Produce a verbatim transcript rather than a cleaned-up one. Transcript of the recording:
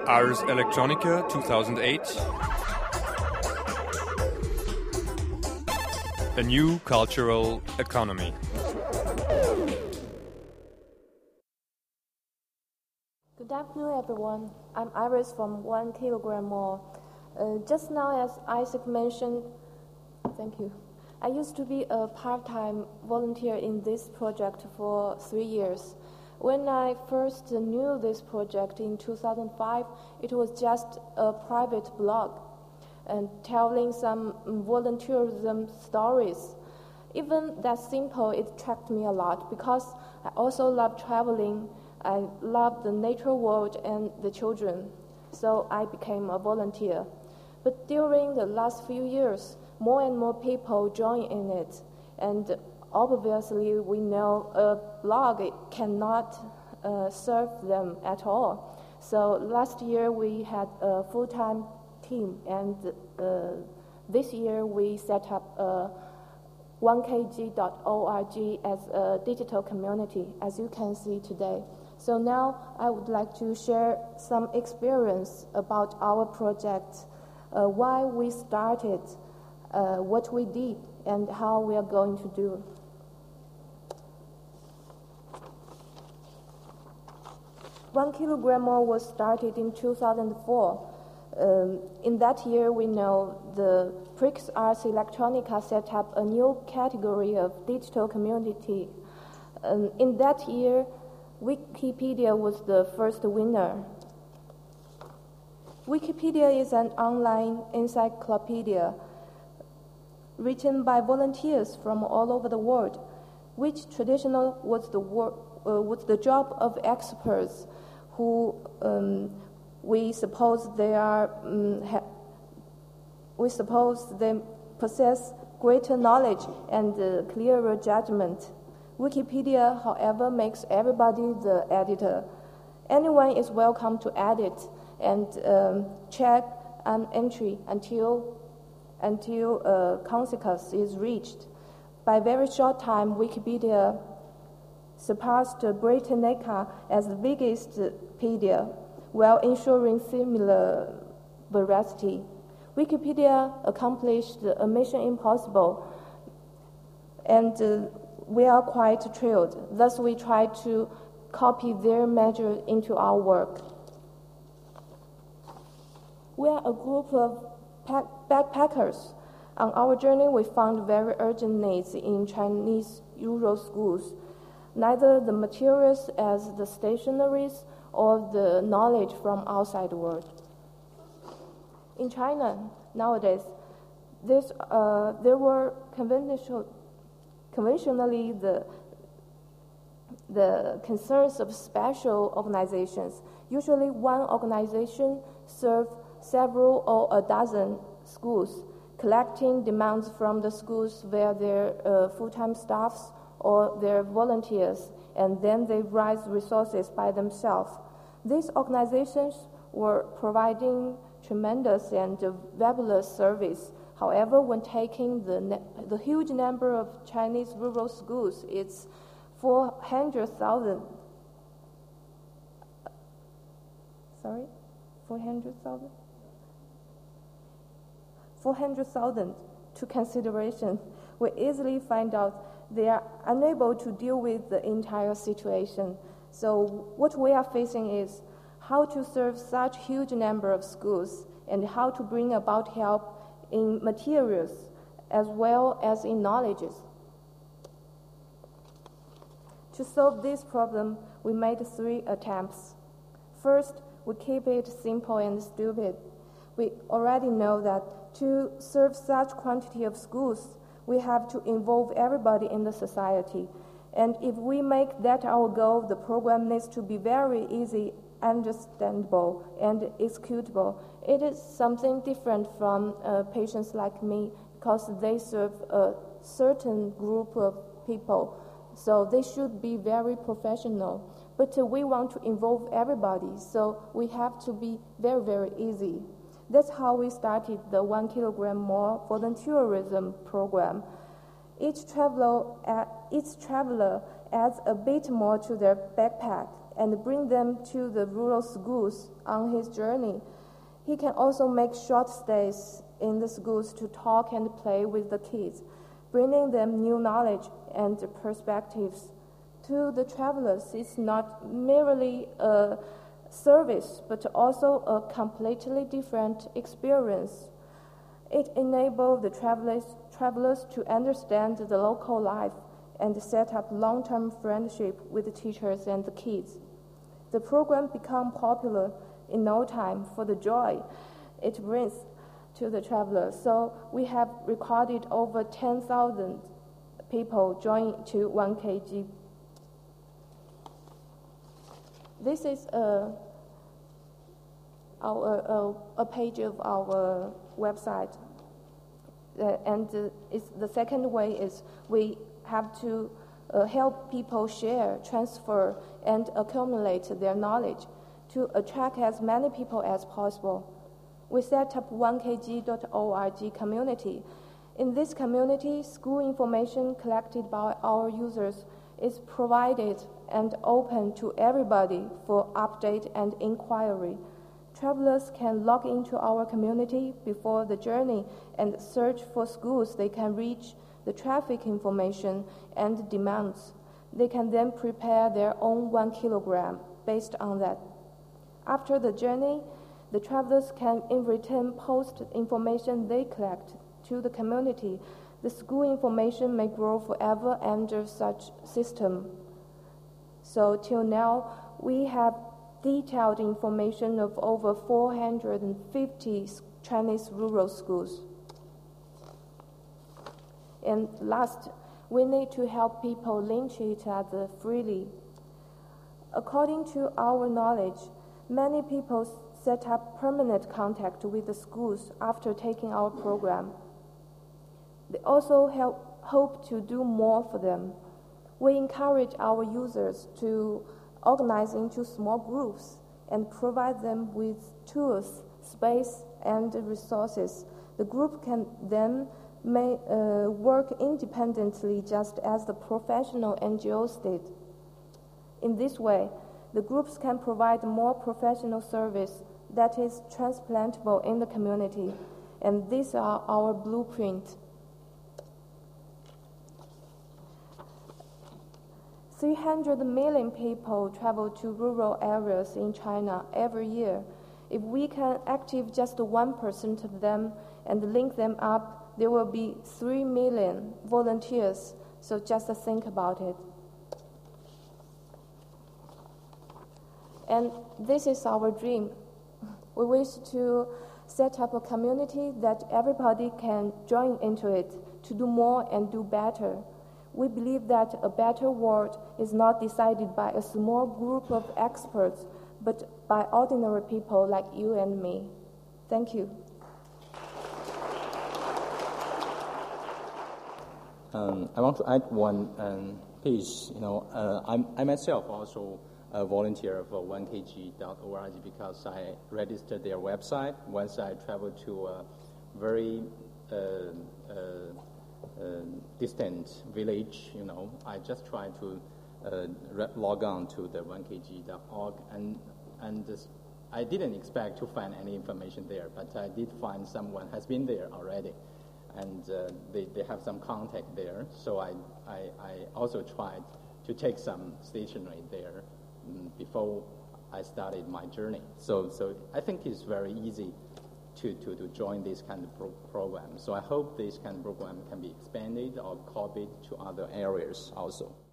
Ars Electronica two thousand eight. A new cultural economy. Good afternoon, everyone. I'm Iris from One Kilogram More. Uh, just now, as Isaac mentioned, thank you. I used to be a part-time volunteer in this project for three years. When I first knew this project in two thousand five, it was just a private blog and telling some volunteerism stories. Even that simple, it attracted me a lot because I also love traveling. I love the natural world and the children, so I became a volunteer. But during the last few years, more and more people join in it, and obviously we know a blog cannot uh, serve them at all. So last year we had a full-time team, and uh, this year we set up a one k g dot org as a digital community, as you can see today. So now I would like to share some experience about our project, uh, why we started, uh, what we did, and how we are going to do. One Kilogram More was started in two thousand four. Um, in that year, we know the Prix Ars Electronica set up a new category of digital community. Um, in that year, Wikipedia was the first winner. Wikipedia is an online encyclopedia written by volunteers from all over the world, which traditionally was the, wor- uh, was the job of experts who um, we suppose they are um, ha- we suppose they possess greater knowledge and uh, clearer judgment. Wikipedia, however, makes everybody the editor. Anyone is welcome to edit and um, check an entry until until a consensus is reached. By very short time, Wikipedia surpassed Britannica as the biggest pedia, while ensuring similar veracity. Wikipedia accomplished a mission impossible, and uh, we are quite thrilled. Thus, we try to copy their measure into our work. We are a group of pack- backpackers. On our journey, we found very urgent needs in Chinese rural schools, neither the materials as the stationaries or the knowledge from outside the world. In China, nowadays, this, uh, there were conventional Conventionally, the, the concerns of special organizations. Usually one organization serves several or a dozen schools, collecting demands from the schools via their uh, full-time staffs or their volunteers, and then they raise resources by themselves. These organizations were providing tremendous and uh, fabulous service. However, when taking the, ne- the huge number of Chinese rural schools, it's four hundred thousand. Sorry? four hundred thousand? four hundred thousand to consideration. We easily find out they are unable to deal with the entire situation. So what we are facing is how to serve such huge number of schools and how to bring about help in materials as well as in knowledges. To solve this problem, we made three attempts. First, we keep it simple and stupid. We already know that to serve such quantity of schools, we have to involve everybody in the society. And if we make that our goal, the program needs to be very easy, understandable, and executable. It is something different from uh, patients like me because they serve a certain group of people, so they should be very professional. But uh, we want to involve everybody, so we have to be very, very easy. That's how we started the One Kilogram More volunteerism program. Each traveler, uh, each traveler adds a bit more to their backpack and bring them to the rural schools on his journey. He can also make short stays in the schools to talk and play with the kids, bringing them new knowledge and perspectives. To the travelers, it's not merely a service, but also a completely different experience. It enables the travelers, travelers to understand the local life and set up long-term friendship with the teachers and the kids. The program became popular in no time for the joy it brings to the travelers. So we have recorded over ten thousand people join to one K G. This is a, our, a, a page of our website. Uh, and uh, it's, the second way is we have to uh, help people share, transfer, and accumulate their knowledge to attract as many people as possible. We set up one K G dot org community. In this community, school information collected by our users is provided and open to everybody for update and inquiry. Travelers can log into our community before the journey and search for schools they can reach, the traffic information, and demands. They can then prepare their own one kilogram based on that. After the journey, the travelers can in return post information they collect to the community. The school information may grow forever under such system. So till now, we have detailed information of over four hundred fifty Chinese rural schools. And last, we need to help people link each other freely. According to our knowledge, many people set up permanent contact with the schools after taking our program. They also help, hope to do more for them. We encourage our users to organize into small groups and provide them with tools, space, and resources. The group can then may, uh, work independently just as the professional N G Os did. In this way, the groups can provide more professional service that is transplantable in the community, and these are our blueprint. three hundred million people travel to rural areas in China every year. If we can active just one percent of them and link them up, there will be three million volunteers. So just think about it. And this is our dream. We wish to set up a community that everybody can join into it to do more and do better. We believe that a better world is not decided by a small group of experts, but by ordinary people like you and me. Thank you. Um, I want to add one um, piece. You know, uh, I'm, I myself also a volunteer for one K G dot org because I registered their website once I traveled to a very uh, uh, uh, distant village. You know, I just tried to uh, re- log on to the one K G dot org, and and this, I didn't expect to find any information there, but I did find someone has been there already. And uh, they, they have some contact there. So I, I, I also tried to take some stationery there um, before I started my journey. So so I think it's very easy to, to, to join this kind of pro- program. So I hope this kind of program can be expanded or copied to other areas also.